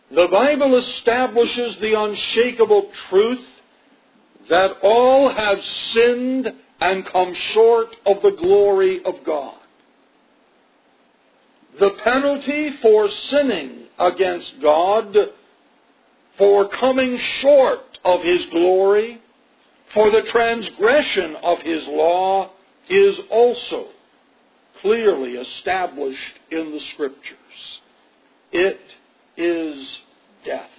The Bible establishes the unshakable truth that all have sinned and come short of the glory of God. The penalty for sinning against God, for coming short of His glory, for the transgression of His law, is also clearly established in the Scriptures. It is death.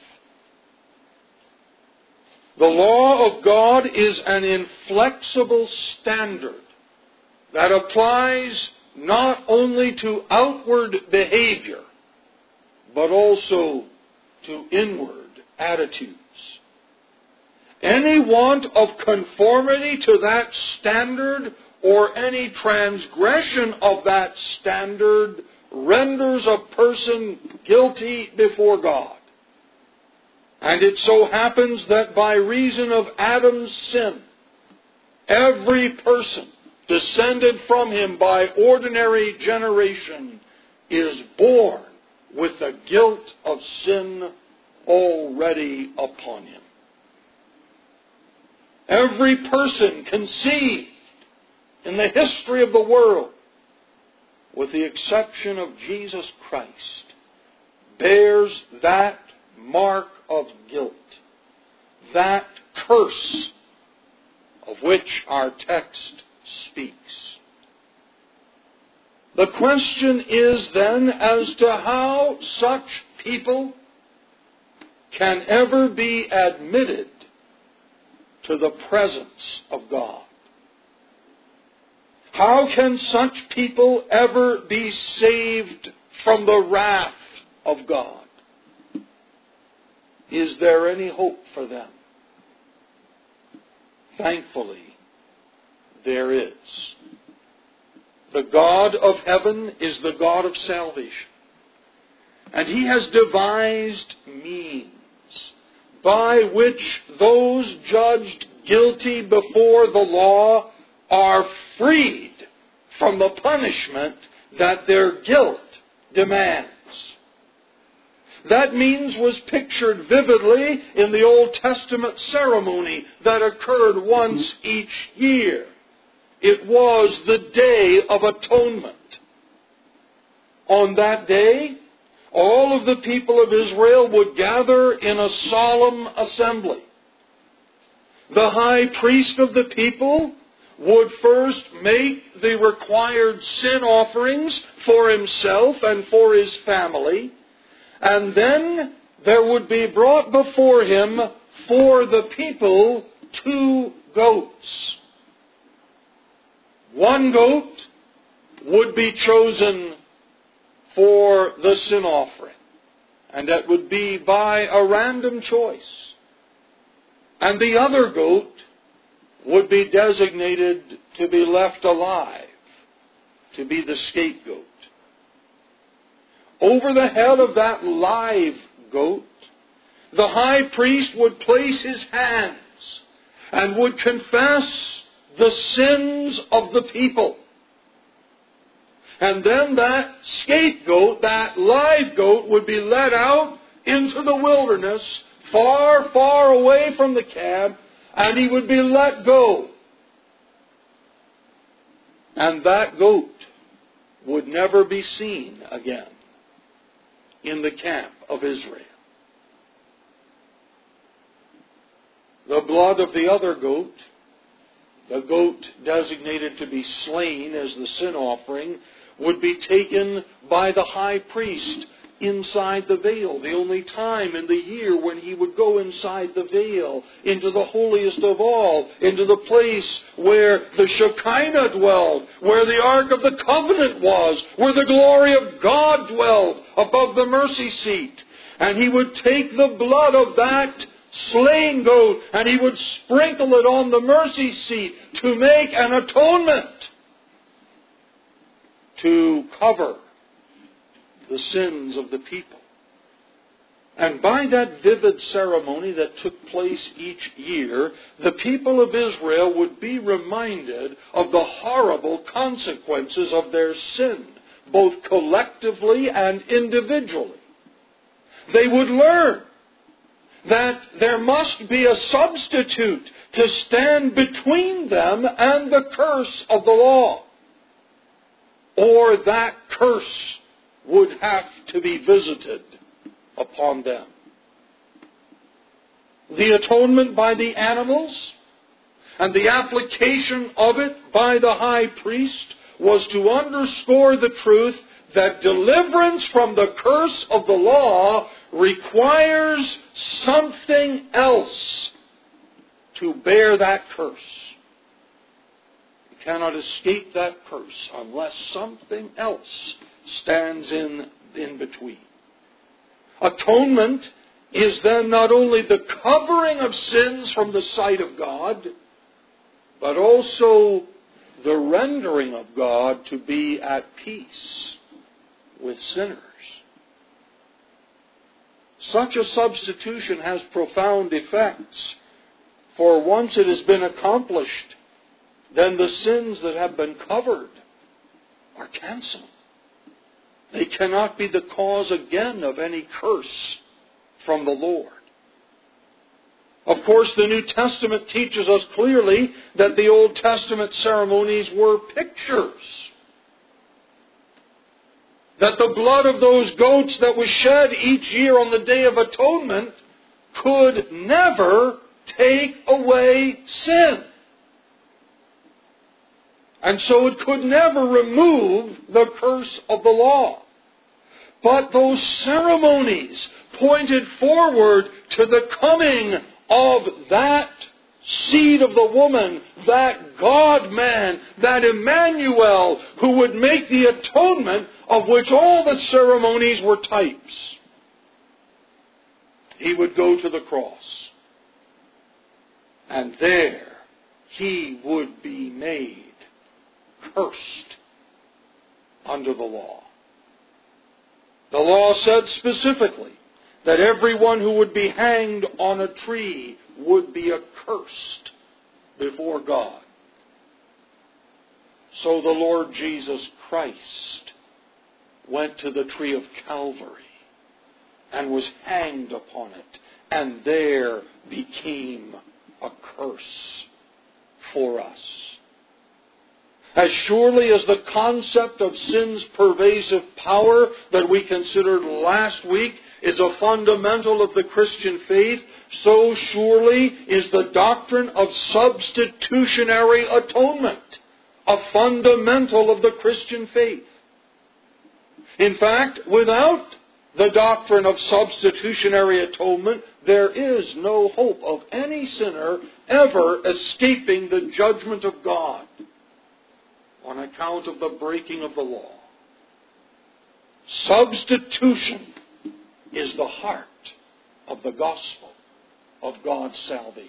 The law of God is an inflexible standard that applies not only to outward behavior, but also to inward attitudes. Any want of conformity to that standard or any transgression of that standard renders a person guilty before God. And it so happens that by reason of Adam's sin, every person descended from him by ordinary generation is born with the guilt of sin already upon him. Every person conceived in the history of the world, with the exception of Jesus Christ, bears that mark of guilt, that curse of which our text speaks. The question is then as to how such people can ever be admitted to the presence of God. How can such people ever be saved from the wrath of God? Is there any hope for them? Thankfully, there is. The God of heaven is the God of salvation. And He has devised means by which those judged guilty before the law are freed from the punishment that their guilt demands. That means was pictured vividly in the Old Testament ceremony that occurred once each year. It was the Day of Atonement. On that day, all of the people of Israel would gather in a solemn assembly. The high priest of the people would first make the required sin offerings for himself and for his family, and then there would be brought before him for the people 2 goats. One goat would be chosen for the sin offering, and that would be by a random choice. And the other goat would be designated to be left alive, to be the scapegoat. Over the head of that live goat, the high priest would place his hands and would confess the sins of the people. And then that scapegoat, that live goat, would be led out into the wilderness, far, far away from the camp, and he would be let go. And that goat would never be seen again in the camp of Israel. The blood of the other goat, the goat designated to be slain as the sin offering, would be taken by the high priest inside the veil, the only time in the year when he would go inside the veil, into the holiest of all, into the place where the Shekinah dwelled, where the Ark of the Covenant was, where the glory of God dwelled above the mercy seat. And he would take the blood of that slain goat and he would sprinkle it on the mercy seat to make an atonement, to cover the sins of the people. And by that vivid ceremony that took place each year, the people of Israel would be reminded of the horrible consequences of their sin, both collectively and individually. they would learn that there must be a substitute to stand between them and the curse of the law, or that curse would have to be visited upon them. The atonement by the animals and the application of it by the high priest was to underscore the truth that deliverance from the curse of the law requires something else to bear that curse. You cannot escape that curse unless something else stands in between. Atonement is then not only the covering of sins from the sight of God, but also the rendering of God to be at peace with sinners. Such a substitution has profound effects, for once it has been accomplished, then the sins that have been covered are canceled. They cannot be the cause again of any curse from the Lord. Of course, the New Testament teaches us clearly that the Old Testament ceremonies were pictures. That the blood of those goats that was shed each year on the Day of Atonement could never take away sin. And so it could never remove the curse of the law. But those ceremonies pointed forward to the coming of that seed of the woman, that God-man, that Emmanuel, who would make the atonement of which all the ceremonies were types. He would go to the cross. And there he would be made cursed under the law. The law said specifically that everyone who would be hanged on a tree would be accursed before God. So the Lord Jesus Christ went to the tree of Calvary and was hanged upon it, and there became a curse for us. As surely as the concept of sin's pervasive power that we considered last week is a fundamental of the Christian faith, so surely is the doctrine of substitutionary atonement a fundamental of the Christian faith. In fact, without the doctrine of substitutionary atonement, there is no hope of any sinner ever escaping the judgment of God on account of the breaking of the law. Substitution is the heart of the gospel of God's salvation.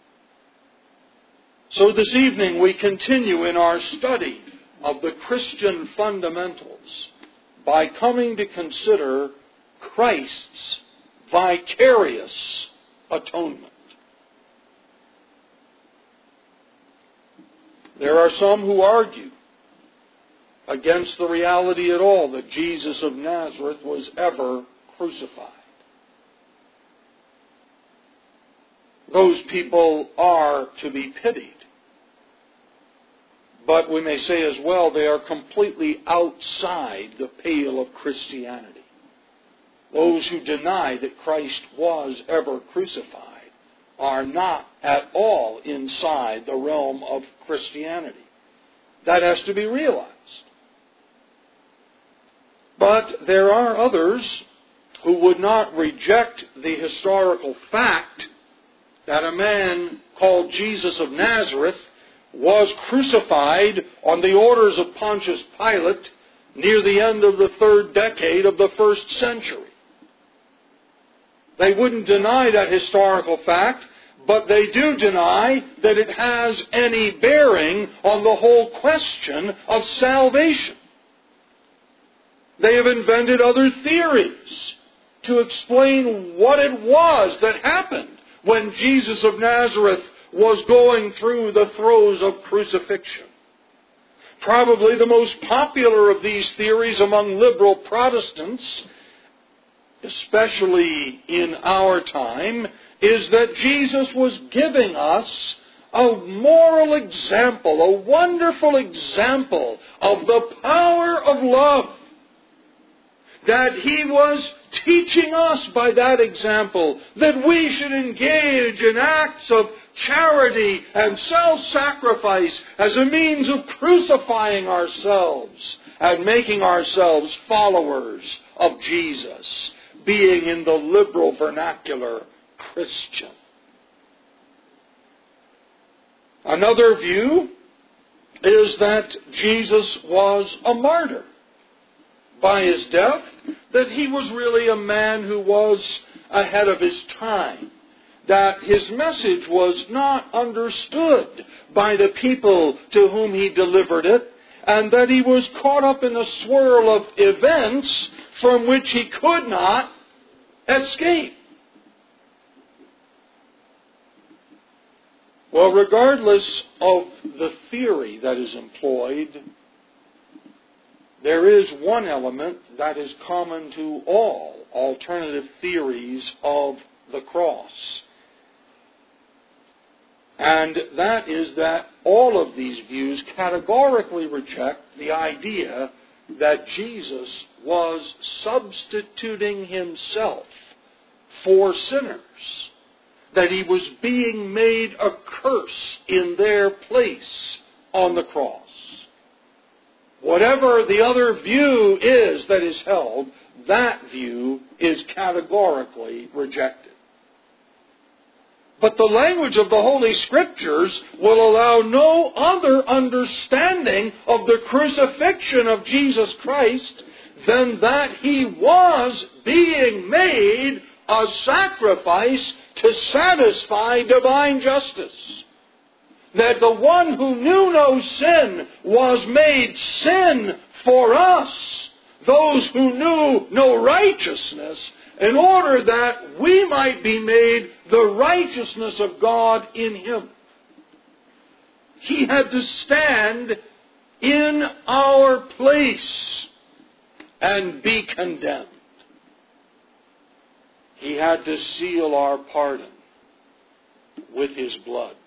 So this evening we continue in our study of the Christian fundamentals by coming to consider Christ's vicarious atonement. There are some who argue against the reality at all that Jesus of Nazareth was ever crucified. Those people are to be pitied. But we may say as well, they are completely outside the pale of Christianity. Those who deny that Christ was ever crucified are not at all inside the realm of Christianity. That has to be realized. But there are others who would not reject the historical fact that a man called Jesus of Nazareth was crucified on the orders of Pontius Pilate near the end of the 3rd decade of the 1st century. They wouldn't deny that historical fact, but they do deny that it has any bearing on the whole question of salvation. They have invented other theories to explain what it was that happened when Jesus of Nazareth was going through the throes of crucifixion. Probably the most popular of these theories among liberal Protestants especially in our time, is that Jesus was giving us a moral example, a wonderful example of the power of love. That He was teaching us by that example that we should engage in acts of charity and self-sacrifice as a means of crucifying ourselves and making ourselves followers of Jesus, being in the liberal vernacular Christian. Another view is that Jesus was a martyr. By His death, that He was really a man who was ahead of his time. That His message was not understood by the people to whom He delivered it, and that He was caught up in a swirl of events from which He could not escape. Well, regardless of the theory that is employed, there is one element that is common to all alternative theories of the cross. And that is that all of these views categorically reject the idea that Jesus was substituting Himself for sinners, that He was being made a curse in their place on the cross. Whatever the other view is that is held, that view is categorically rejected. But the language of the Holy Scriptures will allow no other understanding of the crucifixion of Jesus Christ than that He was being made a sacrifice to satisfy divine justice. That the one who knew no sin was made sin for us, those who knew no righteousness, in order that we might be made the righteousness of God in Him. He had to stand in our place and be condemned. He had to seal our pardon with His blood.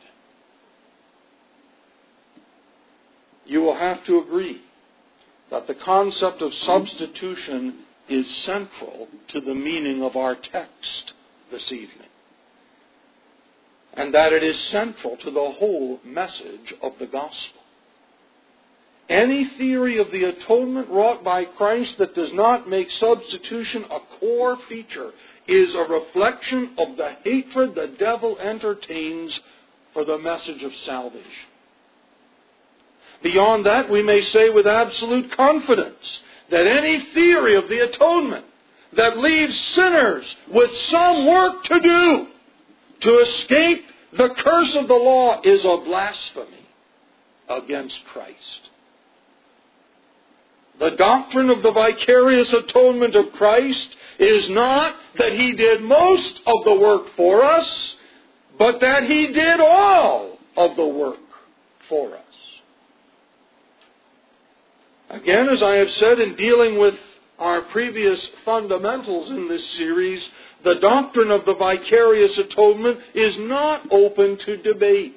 You will have to agree that the concept of substitution is central to the meaning of our text this evening, and that it is central to the whole message of the gospel. Any theory of the atonement wrought by Christ that does not make substitution a core feature is a reflection of the hatred the devil entertains for the message of salvation. Beyond that, we may say with absolute confidence that any theory of the atonement that leaves sinners with some work to do to escape the curse of the law is a blasphemy against Christ. The doctrine of the vicarious atonement of Christ is not that He did most of the work for us, but that He did all of the work for us. Again, as I have said in dealing with our previous fundamentals in this series, the doctrine of the vicarious atonement is not open to debate,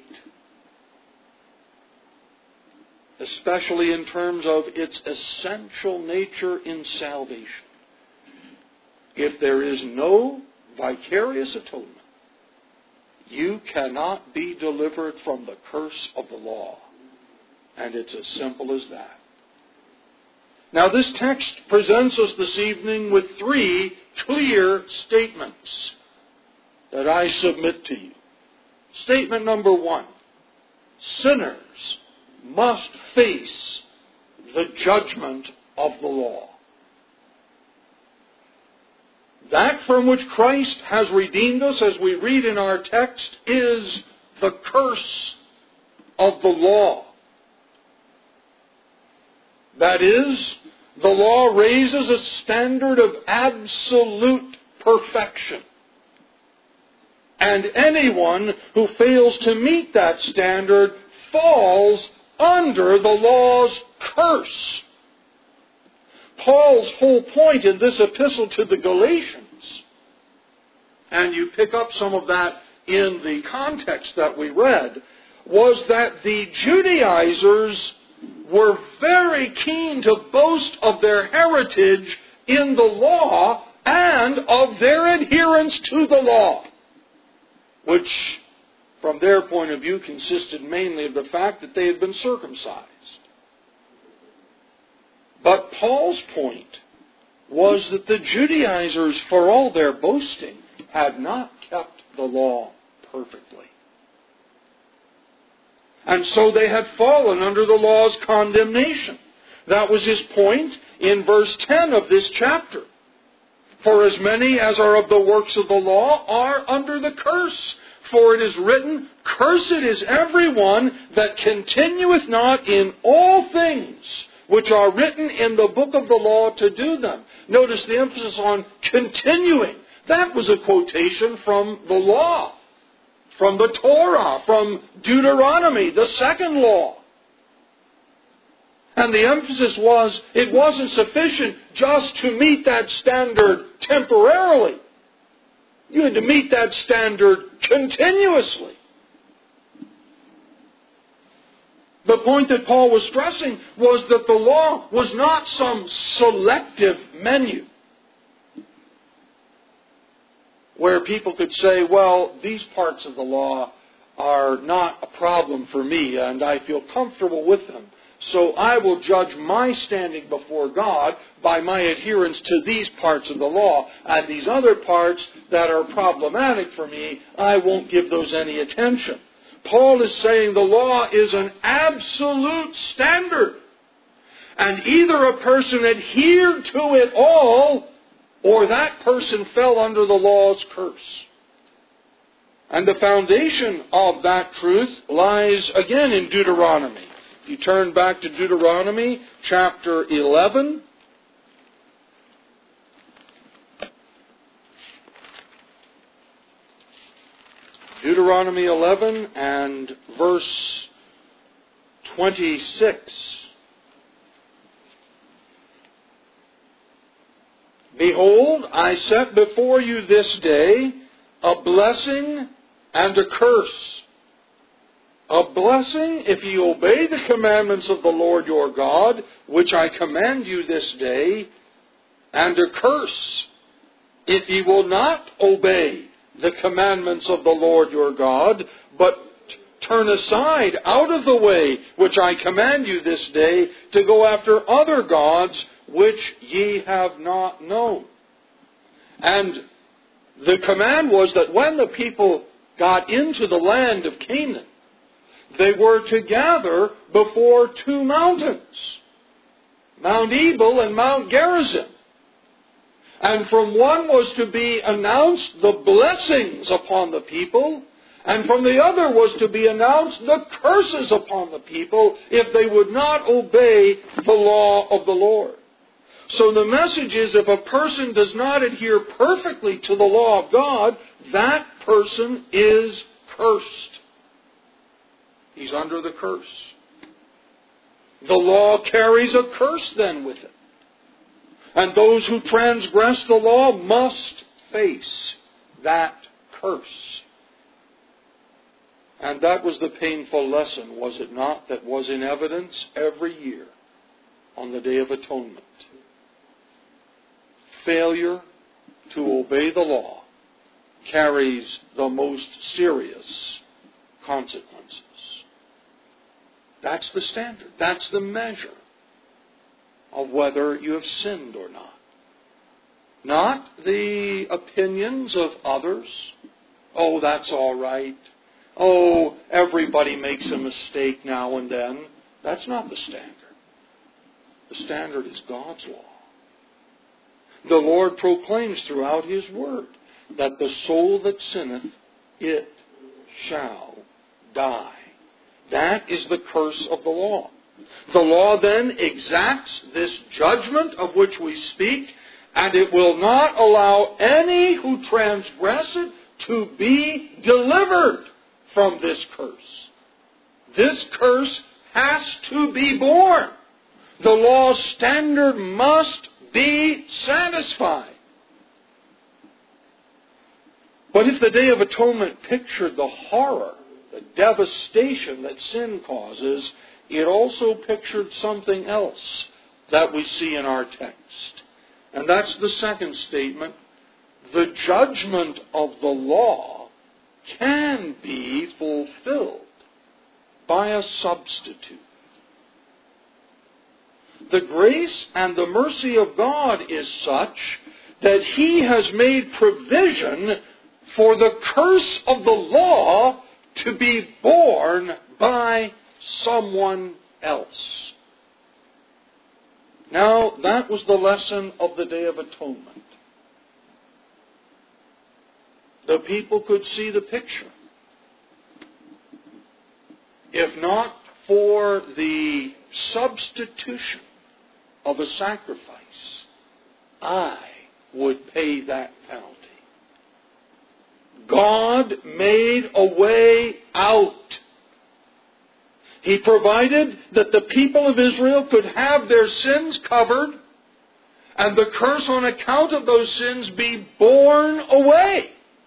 especially in terms of its essential nature in salvation. If there is no vicarious atonement, you cannot be delivered from the curse of the law. And it's as simple as that. Now, this text presents us this evening with three clear statements that I submit to you. Statement number one: sinners must face the judgment of the law. That from which Christ has redeemed us, as we read in our text, is the curse of the law. That is, the law raises a standard of absolute perfection. And anyone who fails to meet that standard falls under the law's curse. Paul's whole point in this epistle to the Galatians and you pick up some of that in the context that we read, was that the Judaizers were very keen to boast of their heritage in the law and of their adherence to the law, which, from their point of view, consisted mainly of the fact that they had been circumcised. But Paul's point was that the Judaizers, for all their boasting, had not kept the law perfectly. And so they had fallen under the law's condemnation. That was his point in verse 10 of this chapter. For as many as are of the works of the law are under the curse. For it is written, Cursed is everyone that continueth not in all things which are written in the book of the law to do them. Notice the emphasis on continuing. That was a quotation from the law, from the Torah, from Deuteronomy, the second law. And the emphasis was, it wasn't sufficient just to meet that standard temporarily. You had to meet that standard continuously. The point that Paul was stressing was that the law was not some selective menu where people could say, well, these parts of the law are not a problem for me and I feel comfortable with them. So I will judge my standing before God by my adherence to these parts of the law. And these other parts that are problematic for me, I won't give those any attention. Paul is saying the law is an absolute standard. And either a person adhered to it all, or that person fell under the law's curse. And the foundation of that truth lies again in Deuteronomy. If you turn back to Deuteronomy chapter 11, Deuteronomy 11 and verse 26. Behold, I set before you this day a blessing and a curse. A blessing if ye obey the commandments of the Lord your God, which I command you this day, and a curse if ye will not obey the commandments of the Lord your God, but turn aside out of the way which I command you this day to go after other gods which ye have not known. And the command was that when the people got into the land of Canaan, they were to gather before two mountains, Mount Ebal and Mount Gerizim. And from one was to be announced the blessings upon the people, and from the other was to be announced the curses upon the people if they would not obey the law of the Lord. So the message is, if a person does not adhere perfectly to the law of God, that person is cursed. He's under the curse. The law carries a curse then with it. And those who transgress the law must face that curse. And that was the painful lesson, was it not, that was in evidence every year on the Day of Atonement. Failure to obey the law carries the most serious consequences. That's the standard. That's the measure of whether you have sinned or not. Not the opinions of others. Oh, that's all right. Oh, everybody makes a mistake now and then. That's not the standard. The standard is God's law. The Lord proclaims throughout His Word that the soul that sinneth, it shall die. That is the curse of the law. The law then exacts this judgment of which we speak, and it will not allow any who transgress it to be delivered from this curse. This curse has to be borne. The law's standard must be satisfied. But if the Day of Atonement pictured the horror, the devastation that sin causes, it also pictured something else that we see in our text. And that's the second statement. The judgment of the law can be fulfilled by a substitute. The grace and the mercy of God is such that He has made provision for the curse of the law to be borne by someone else. Now, that was the lesson of the Day of Atonement. The people could see the picture. If not for the substitution of a sacrifice, I would pay that penalty. God made a way out. He provided that the people of Israel could have their sins covered and the curse on account of those sins be borne away.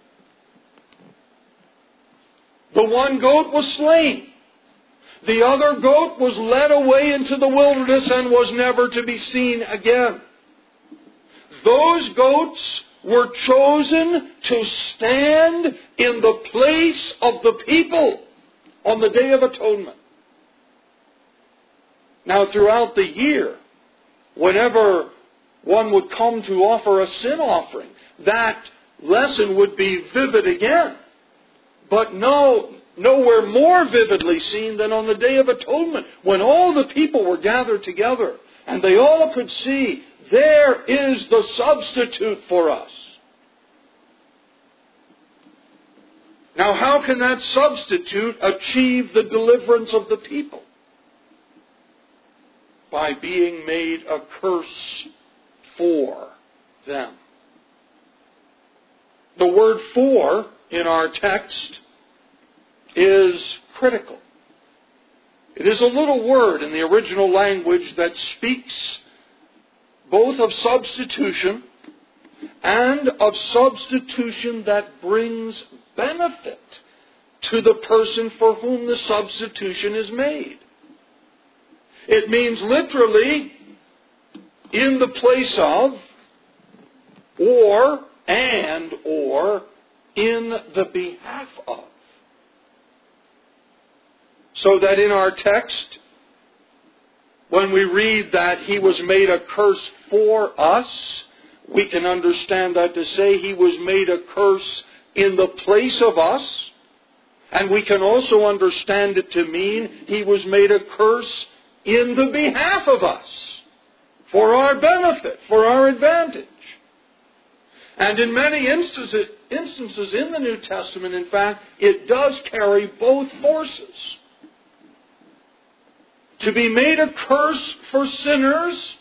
The one goat was slain. The other goat was led away into the wilderness and was never to be seen again. Those goats were chosen to stand in the place of the people on the Day of Atonement. Now, throughout the year, whenever one would come to offer a sin offering, that lesson would be vivid again. But nowhere more vividly seen than on the Day of Atonement, when all the people were gathered together and they all could see, there is the substitute for us. Now, how can that substitute achieve the deliverance of the people? By being made a curse for them. The word "for" in our text is critical. It is a little word in the original language that speaks both of substitution and of substitution that brings benefit to the person for whom the substitution is made. It means literally in the place of, or in the behalf of. So that in our text, when we read that He was made a curse for us, we can understand that to say He was made a curse in the place of us. And we can also understand it to mean He was made a curse in the behalf of us, for our benefit, for our advantage. And in many instances in the New Testament, in fact, it does carry both forces. To be made a curse for sinners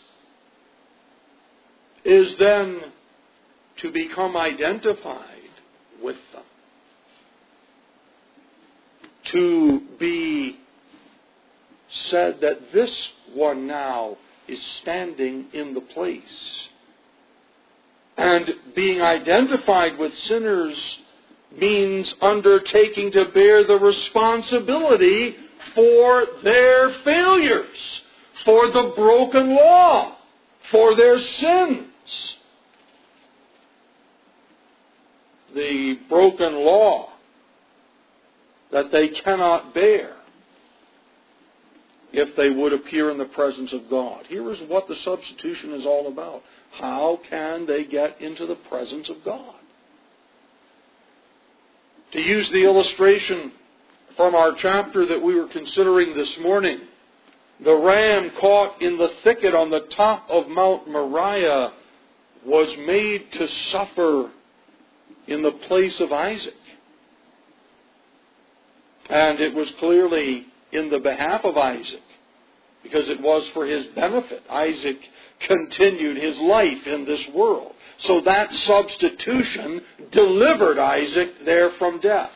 is then to become identified with them. To be said that this one now is standing in the place. And being identified with sinners means undertaking to bear the responsibility for their failures, for the broken law, for their sins. The broken law that they cannot bear if they would appear in the presence of God. Here is what the substitution is all about. How can they get into the presence of God? To use the illustration from our chapter that we were considering this morning, the ram caught in the thicket on the top of Mount Moriah was made to suffer in the place of Isaac. And it was clearly in the behalf of Isaac, because it was for his benefit. Isaac continued his life in this world. So that substitution delivered Isaac there from death.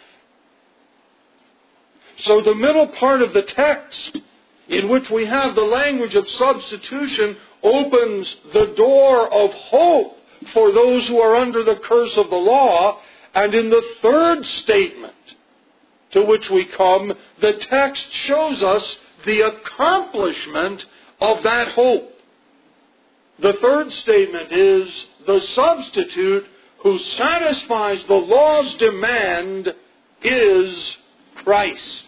So the middle part of the text, in which we have the language of substitution, opens the door of hope for those who are under the curse of the law, And in the third statement to which we come, the text shows us the accomplishment of that hope. The third statement is the substitute who satisfies the law's demand is Christ.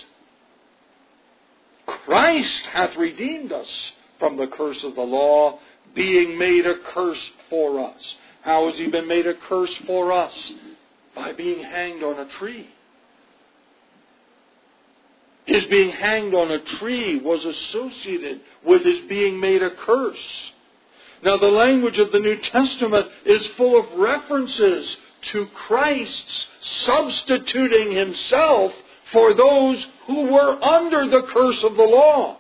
Christ hath redeemed us from the curse of the law, being made a curse for us. How has he been made a curse for us? By being hanged on a tree. His being hanged on a tree was associated with his being made a curse. Now, the language of the New Testament is full of references to Christ's substituting himself for those who were under the curse of the law.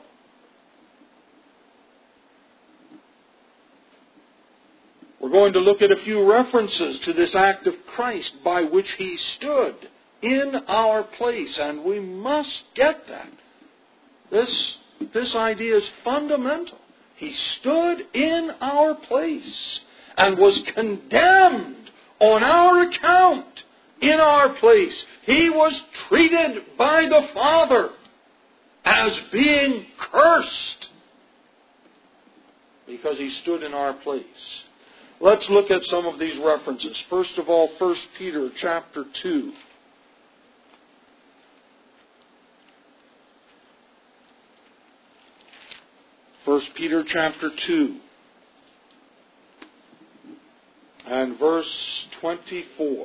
We're going to look at a few references to this act of Christ by which he stood in our place, and we must get that. This idea is fundamental. He stood in our place and was condemned on our account in our place. He was treated by the Father as being cursed because he stood in our place. Let's look at some of these references. First of all, 1 Peter chapter 2. First Peter chapter 2 and verse 24.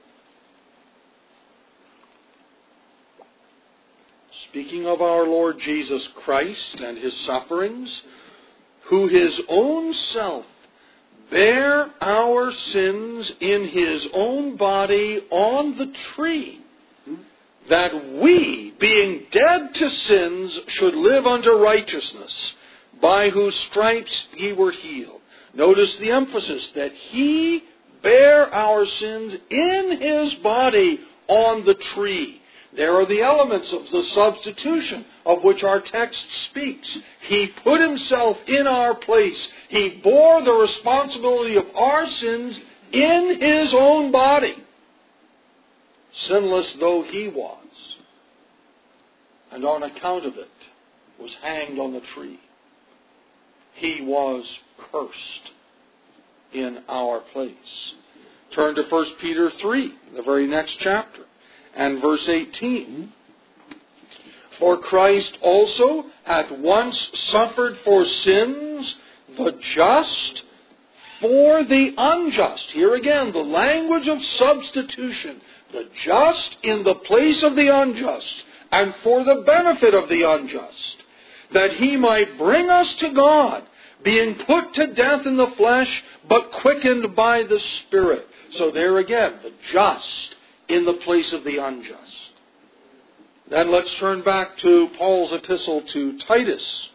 Speaking of our Lord Jesus Christ and his sufferings, who his own self bare our sins in his own body on the tree, that we, being dead to sins, should live unto righteousness, by whose stripes ye were healed. Notice the emphasis that he bare our sins in his body on the tree. There are the elements of the substitution of which our text speaks. He put himself in our place. He bore the responsibility of our sins in his own body, sinless though he was. And on account of it, was hanged on the tree. He was cursed in our place. Turn to 1 Peter 3, the very next chapter, and verse 18. For Christ also hath once suffered for sins, the just for the unjust. Here again, the language of substitution. The just in the place of the unjust, and for the benefit of the unjust, that he might bring us to God, being put to death in the flesh, but quickened by the Spirit. So there again, the just in the place of the unjust. Then let's turn back to Paul's epistle to Titus.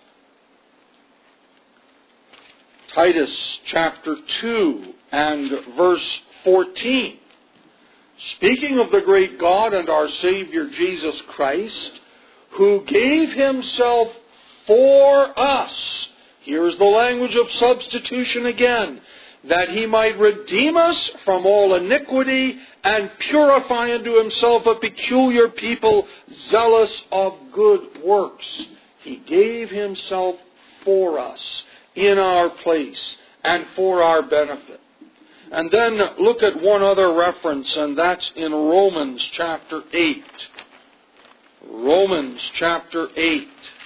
Titus chapter 2 and verse 14. Speaking of the great God and our Savior Jesus Christ, who gave himself for us. Here's the language of substitution again. That he might redeem us from all iniquity and purify unto himself a peculiar people, zealous of good works. He gave himself for us in our place and for our benefit. And then look at one other reference, and that's in Romans chapter 8. Romans chapter 8.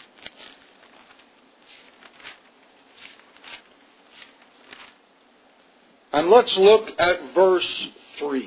And let's look at verse 3.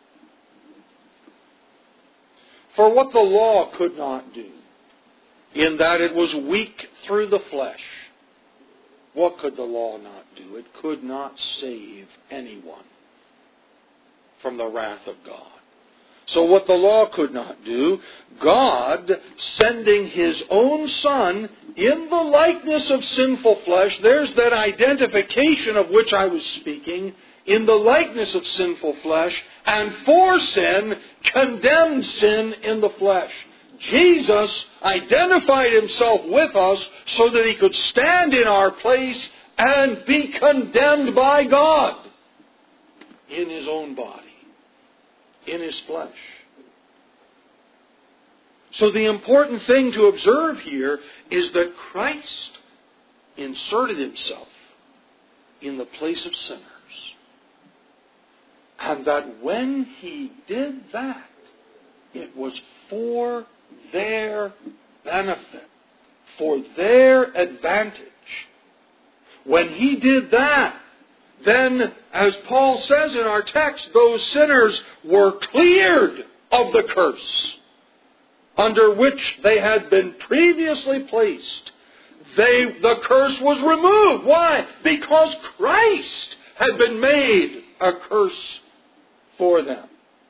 For what the law could not do, in that it was weak through the flesh, what could the law not do? It could not save anyone from the wrath of God. So what the law could not do, God, sending his own Son in the likeness of sinful flesh, there's that identification of which I was speaking, in the likeness of sinful flesh, and for sin, condemned sin in the flesh. Jesus identified himself with us so that he could stand in our place and be condemned by God in his own body, in His flesh. So the important thing to observe here is that Christ inserted Himself in the place of sinners. And that when He did that, it was for their benefit, for their advantage. When He did that, then, as Paul says in our text, those sinners were cleared of the curse under which they had been previously placed. The curse was removed. Why? Because Christ had been made a curse for them.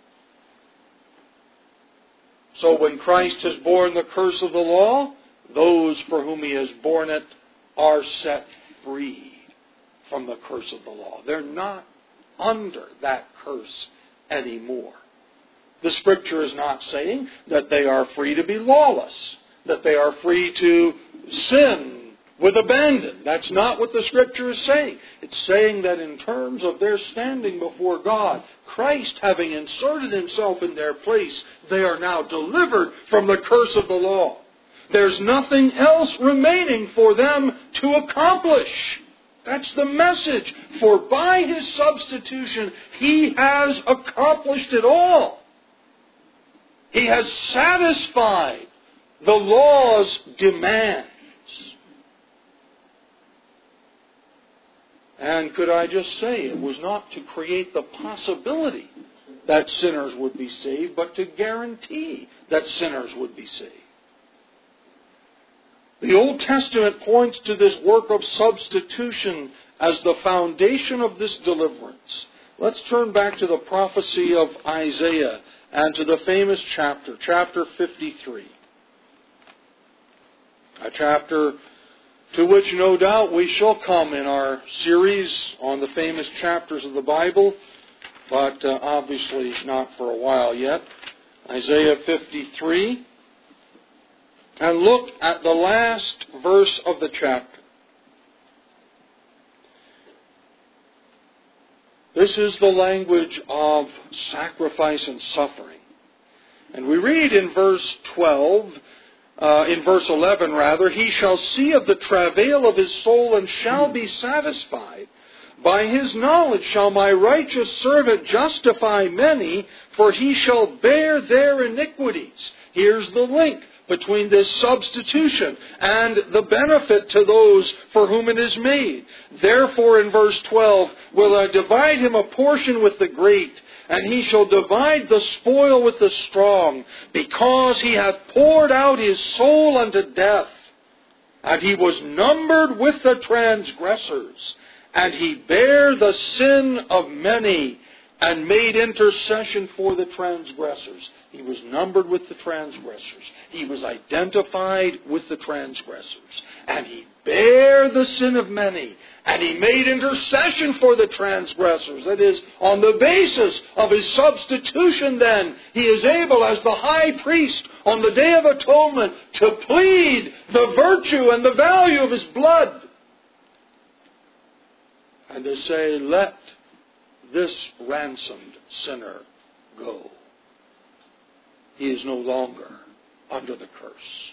So when Christ has borne the curse of the law, those for whom He has borne it are set free from the curse of the law. They're not under that curse anymore. The Scripture is not saying that they are free to be lawless, that they are free to sin with abandon. That's not what the Scripture is saying. It's saying that in terms of their standing before God, Christ having inserted Himself in their place, they are now delivered from the curse of the law. There's nothing else remaining for them to accomplish. That's the message. For by His substitution, He has accomplished it all. He has satisfied the law's demands. And could I just say, it was not to create the possibility that sinners would be saved, but to guarantee that sinners would be saved. The Old Testament points to this work of substitution as the foundation of this deliverance. Let's turn back to the prophecy of Isaiah and to the famous chapter 53. A chapter to which no doubt we shall come in our series on the famous chapters of the Bible, but obviously not for a while yet. Isaiah 53. And look at the last verse of the chapter. This is the language of sacrifice and suffering. And we read in verse 11 rather, He shall see of the travail of His soul and shall be satisfied. By His knowledge shall my righteous servant justify many, for he shall bear their iniquities. Here's the link between this substitution and the benefit to those for whom it is made. Therefore, in verse 12, will I divide him a portion with the great, and he shall divide the spoil with the strong, because he hath poured out his soul unto death, and he was numbered with the transgressors, and he bare the sin of many, and made intercession for the transgressors. He was numbered with the transgressors. He was identified with the transgressors. And He bare the sin of many. And He made intercession for the transgressors. That is, on the basis of His substitution then, He is able, as the high priest on the Day of Atonement, to plead the virtue and the value of His blood. And to say, let this ransomed sinner go. He is no longer under the curse.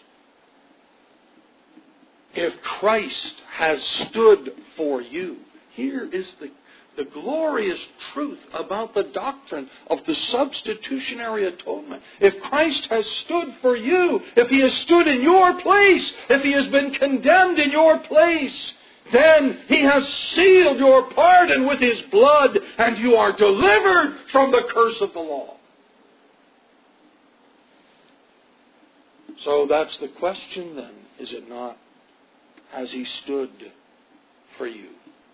If Christ has stood for you, here is the glorious truth about the doctrine of the substitutionary atonement. If Christ has stood for you, if He has stood in your place, if He has been condemned in your place, then He has sealed your pardon with His blood, and you are delivered from the curse of the law. So that's the question then, is it not? Has He stood for you?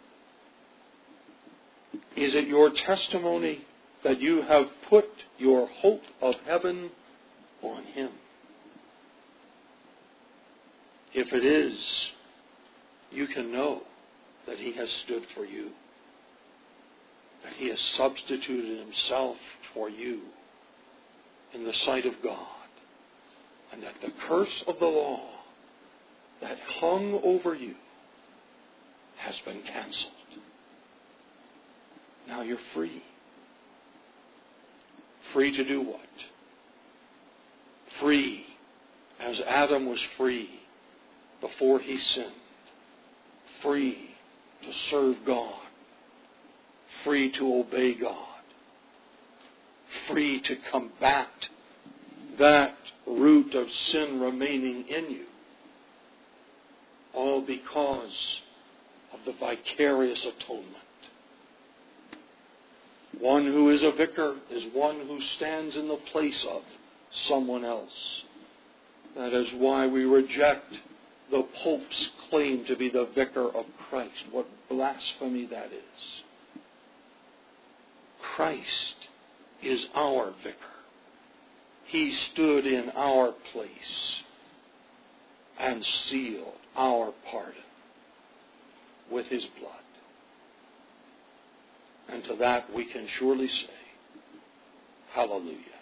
Is it your testimony that you have put your hope of heaven on Him? If it is, you can know that He has stood for you, that He has substituted Himself for you in the sight of God, and that the curse of the law that hung over you has been canceled. Now you're free. Free to do what? Free, as Adam was free before he sinned. Free to serve God. Free to obey God. Free to combat that root of sin remaining in you. All because of the vicarious atonement. One who is a vicar is one who stands in the place of someone else. That is why we reject the Pope's claim to be the vicar of Christ. What blasphemy that is. Christ is our vicar. He stood in our place and sealed our pardon with His blood. And to that we can surely say, Hallelujah.